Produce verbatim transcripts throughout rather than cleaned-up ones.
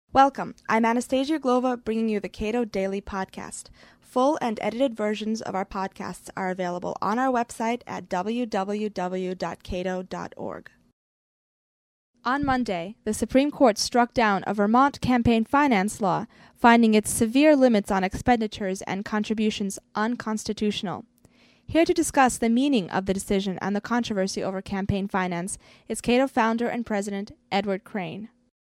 Welcome. I'm Anastasia Glova, bringing you the Cato Daily Podcast. Full and edited versions of our podcasts are available on our website at w w w dot cato dot org. On Monday, the Supreme Court struck down a Vermont campaign finance law, finding its severe limits on expenditures and contributions unconstitutional. Here to discuss the meaning of the decision and the controversy over campaign finance is Cato founder and president Edward Crane.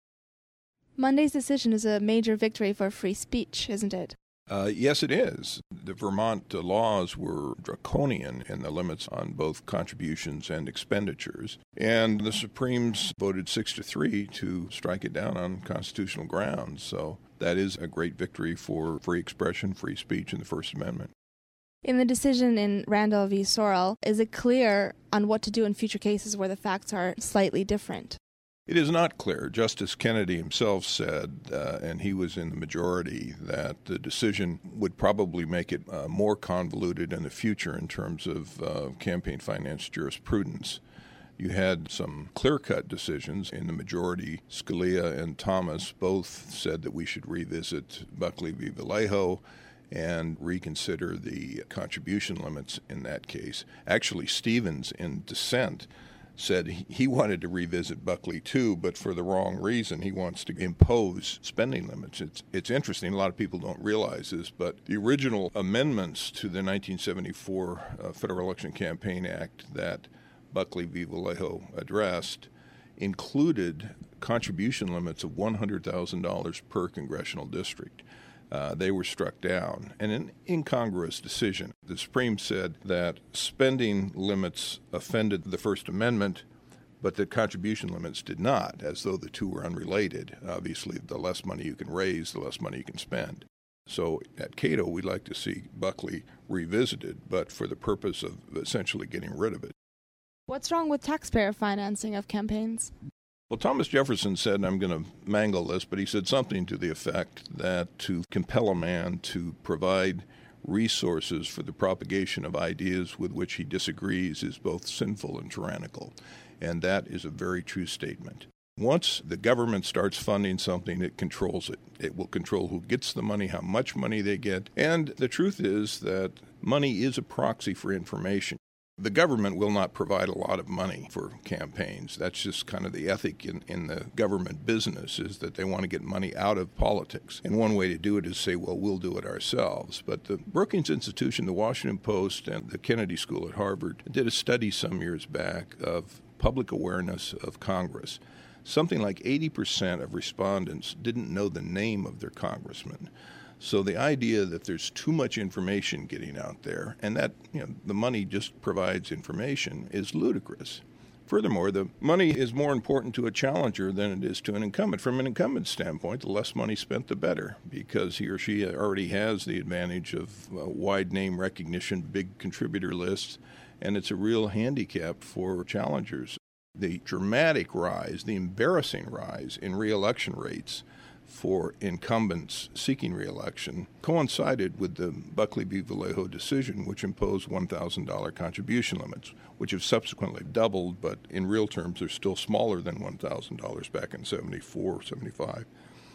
Monday's decision is a major victory for free speech, isn't it? Uh, yes, it is. The Vermont uh, laws were draconian in the limits on both contributions and expenditures, and the Supremes voted six to three to strike it down on constitutional grounds. So that is a great victory for free expression, free speech, and the First Amendment. In the decision in Randall v. Sorrell, is it clear on what to do in future cases where the facts are slightly different? It is not clear. Justice Kennedy himself said, uh, and he was in the majority, that the decision would probably make it uh, more convoluted in the future in terms of uh, campaign finance jurisprudence. You had some clear-cut decisions in the majority. Scalia and Thomas both said that we should revisit Buckley v. Vallejo and reconsider the contribution limits in that case. Actually, Stevens, in dissent, said he wanted to revisit Buckley too, but for the wrong reason. He wants to impose spending limits. It's it's interesting. A lot of people don't realize this, but the original amendments to the nineteen seventy-four uh, Federal Election Campaign Act that Buckley v. Vallejo addressed included contribution limits of one hundred thousand dollars per congressional district. Uh, they were struck down. And an incongruous decision. The Supreme said that spending limits offended the First Amendment, but that contribution limits did not, as though the two were unrelated. Obviously, the less money you can raise, the less money you can spend. So at Cato, we'd like to see Buckley revisited, but for the purpose of essentially getting rid of it. What's wrong with taxpayer financing of campaigns? Well, Thomas Jefferson said, and I'm going to mangle this, but he said something to the effect that to compel a man to provide resources for the propagation of ideas with which he disagrees is both sinful and tyrannical. And that is a very true statement. Once the government starts funding something, it controls it. It will control who gets the money, how much money they get. And the truth is that money is a proxy for information. The government will not provide a lot of money for campaigns. That's just kind of the ethic in, in the government business, is that they want to get money out of politics. And one way to do it is say, well, we'll do it ourselves. But the Brookings Institution, the Washington Post, and the Kennedy School at Harvard did a study some years back of public awareness of Congress. Something like eighty percent of respondents didn't know the name of their congressman. So the idea that there's too much information getting out there and that, you know, the money just provides information is ludicrous. Furthermore, the money is more important to a challenger than it is to an incumbent. From an incumbent standpoint, the less money spent, the better, because he or she already has the advantage of uh, wide name recognition, big contributor lists, and it's a real handicap for challengers. The dramatic rise, the embarrassing rise in re-election rates for incumbents seeking re-election coincided with the Buckley v. Vallejo decision, which imposed one thousand dollars contribution limits, which have subsequently doubled, but in real terms they're still smaller than one thousand dollars back in seventy-four, seventy-five.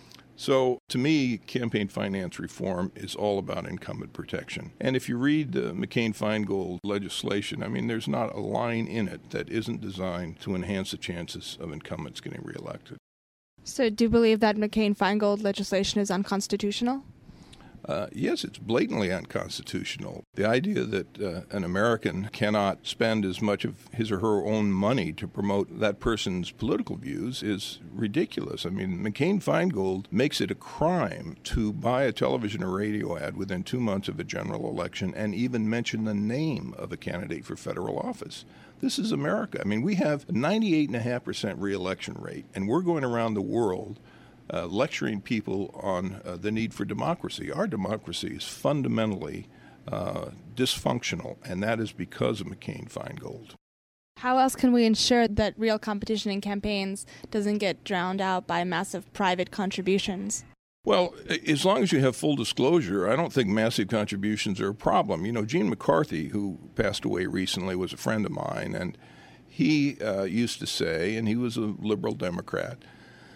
So, to me, campaign finance reform is all about incumbent protection. And if you read the McCain-Feingold legislation, I mean, there's not a line in it that isn't designed to enhance the chances of incumbents getting reelected. So do you believe that McCain-Feingold legislation is unconstitutional? Uh, yes, it's blatantly unconstitutional. The idea that uh, an American cannot spend as much of his or her own money to promote that person's political views is ridiculous. I mean, McCain-Feingold makes it a crime to buy a television or radio ad within two months of a general election and even mention the name of a candidate for federal office. This is America. I mean, we have a ninety-eight point five percent reelection rate, and we're going around the world Uh, lecturing people on uh, the need for democracy. Our democracy is fundamentally uh, dysfunctional, and that is because of McCain-Feingold. How else can we ensure that real competition in campaigns doesn't get drowned out by massive private contributions? Well, as long as you have full disclosure, I don't think massive contributions are a problem. You know, Gene McCarthy, who passed away recently, was a friend of mine, and he uh, used to say, and he was a liberal Democrat,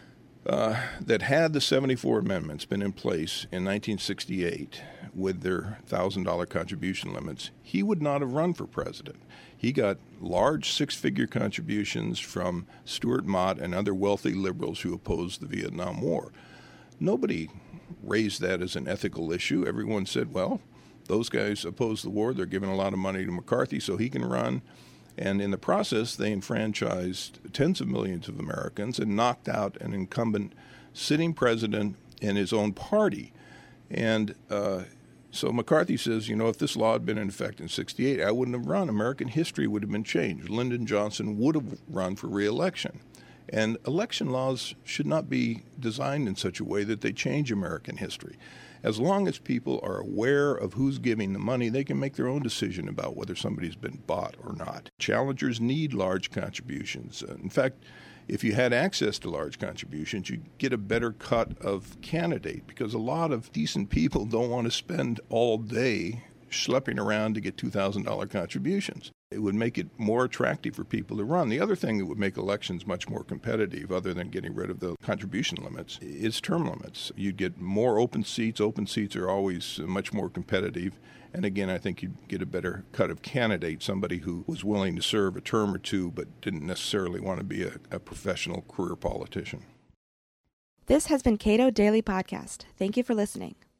uh, that had the seventy-four amendments been in place in nineteen sixty-eight with their one thousand dollars contribution limits, he would not have run for president. He got large six-figure contributions from Stuart Mott and other wealthy liberals who opposed the Vietnam War. Nobody raised that as an ethical issue. Everyone said, well, those guys oppose the war. They're giving a lot of money to McCarthy so he can run. And in the process, they enfranchised tens of millions of Americans and knocked out an incumbent sitting president in his own party. And uh, so McCarthy says, you know, if this law had been in effect in sixty-eight, I wouldn't have run. American history would have been changed. Lyndon Johnson would have run for re-election. And election laws should not be designed in such a way that they change American history. As long as people are aware of who's giving the money, they can make their own decision about whether somebody's been bought or not. Challengers need large contributions. In fact, if you had access to large contributions, you'd get a better cut of candidate, because a lot of decent people don't want to spend all day schlepping around to get two thousand dollars contributions. It would make it more attractive for people to run. The other thing that would make elections much more competitive, other than getting rid of the contribution limits, is term limits. You'd get more open seats. Open seats are always much more competitive. And again, I think you'd get a better cut of candidate, somebody who was willing to serve a term or two but didn't necessarily want to be a, a professional career politician. This has been Cato Daily Podcast. Thank you for listening.